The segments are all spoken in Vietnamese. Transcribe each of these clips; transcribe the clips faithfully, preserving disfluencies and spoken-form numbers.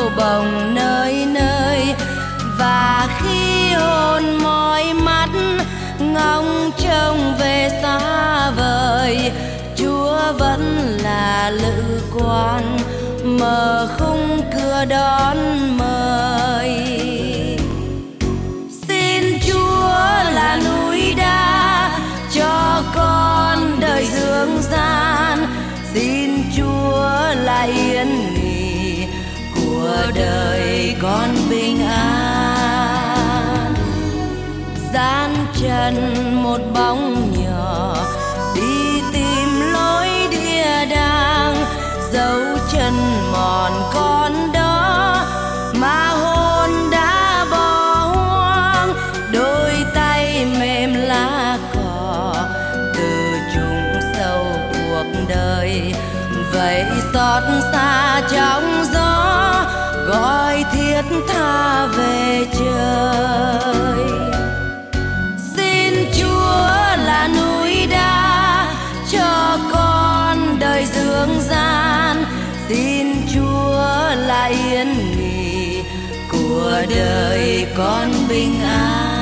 yêu bồng nơi nơi. Và khi hồn mỏi mắt ngóng trông về xa vời, Chúa vẫn là lữ quan mở khung cửa đón mời. Xin Chúa là núi đá cho con đời dương gian, xin Chúa là yên nghỉ của đời con bình an. Gian trần một bóng nhỏ đi tìm lối địa đàng, dấu chân mòn con đó mà hồn đã bỏ hoang. Đôi tay mềm lá cỏ từ trùng sâu cuộc đời, vậy xót xa trong gió gọi thiết tha về trời. Xin Chúa là núi đá cho con đời dương gian, xin Chúa là yên nghỉ của đời con bình an.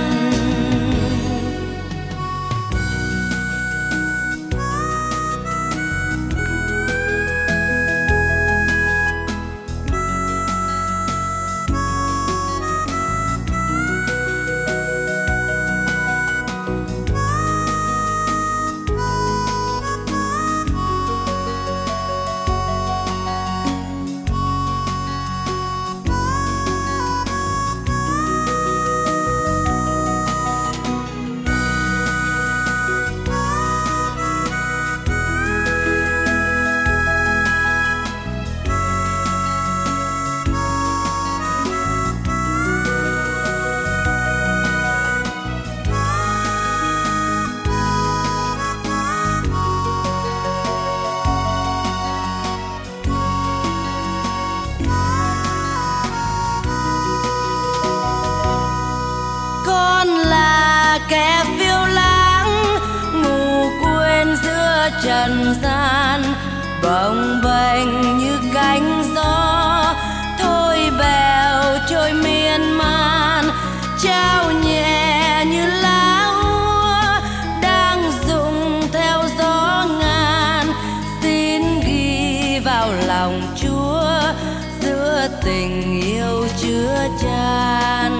Kẻ phiêu lãng ngủ quên giữa trần gian, bồng bềnh như cánh gió thôi bèo trôi miên man. Trao nhẹ như lá úa đang rụng theo gió ngàn, xin ghi vào lòng Chúa giữa tình yêu chứa chan.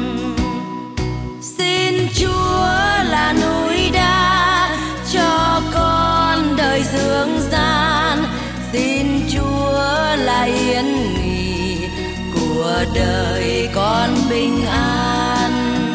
Chúa là núi đá cho con đời dương gian, xin Chúa là yên nghỉ của đời con bình an.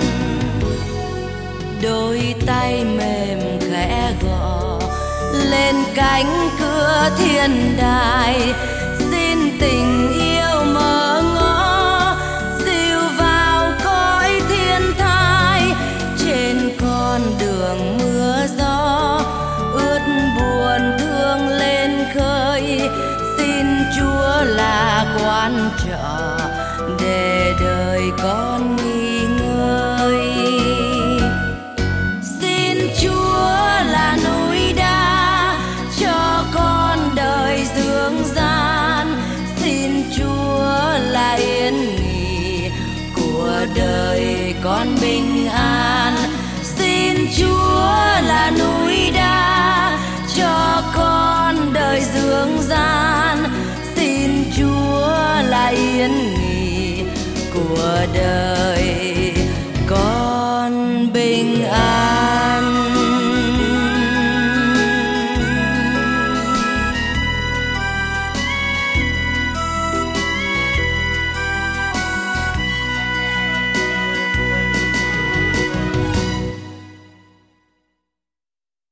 Đôi tay mềm khẽ gõ lên cánh cửa thiên đàng, xin tình yêu mở ngõ dìu vào cõi thiên thai. Trên con đường mưa gió ướt buồn thương lên khơi, xin Chúa là quan trọng